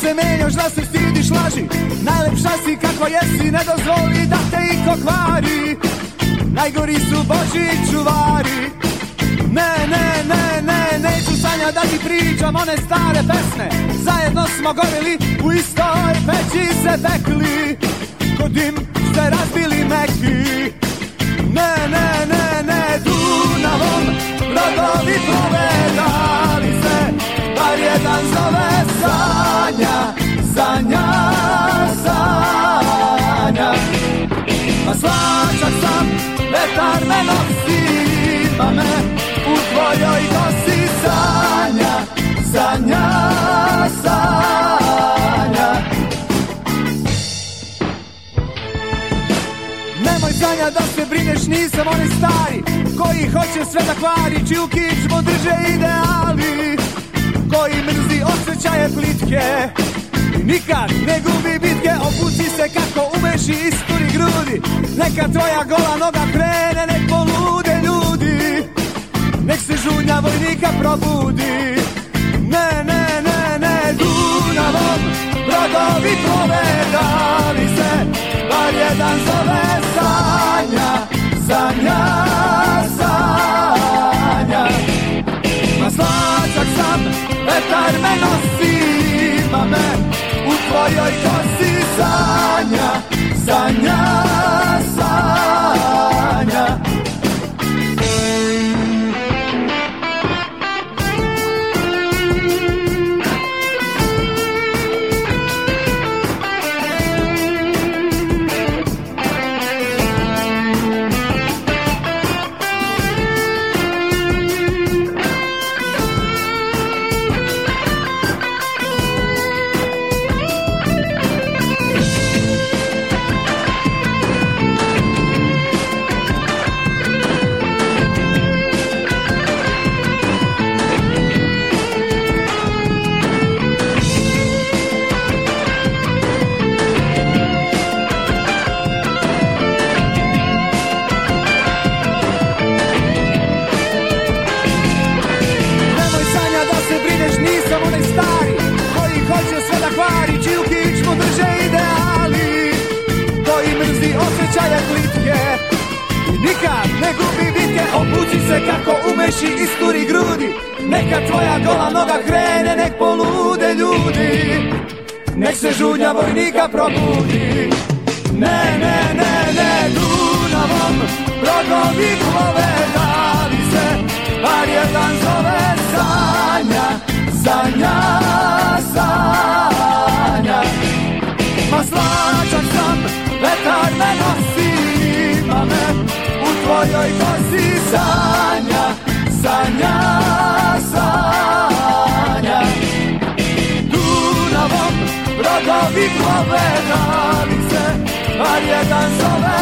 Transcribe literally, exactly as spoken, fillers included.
se menjaš, da se stidiš, laži. Najlepša si kakva jesi, ne dozvoli da te iko kvari. Najgori su Božji čuvari. Ne, ne, ne, ne, neću sanja da ti pričam one stare pesme. Zajedno smo gorili, u istoj peći se pekli. Ko dim ste razbili meki. Ne, ne, ne, ne, Dunavom brodovi plove, da li se bar jedan zove Sanja, Sanja, Sanja. A slačak sam, vetar me nosi, ima me u tvojoj kosi. Sanja, Sanja, Sanja. Nemoj Sanja da se brineš, nisam onaj stari koji hoće sve da kvari, čiju kičmu drže ideali, koji mrzi osjećaje plitke i nikad ne gubi bitke. Obuci se kako umeš i isturi grudi, neka tvoja gola noga krene, nek polude ljudi, nek se žunja vojnika probudi. Ne, ne, ne, ne, Dunavom brodovi plove, da li se bar jedan zove Sanja, Sanja, Sanja. Ma slačak sam, vetar me nosi, ima me u tvojoj kosi. Sanja, Sanja, Sanja. Nikad ne gubi bitke, obuci se kako umeš i isturi grudi, neka tvoja gola noga krene, nek polude ljudi, nek se žunja vojnika probudi. Ne, ne, ne, ne, Dunavom brodovi plove, da li se bar jedan zove Sanja, Sanja, Sanja. Ma slačak sam, vetar me nosi, ima me u tvojoj kosi. Sanja, Sanja, Sanja. Dunavom brodovi plove, da li se bar jedan zove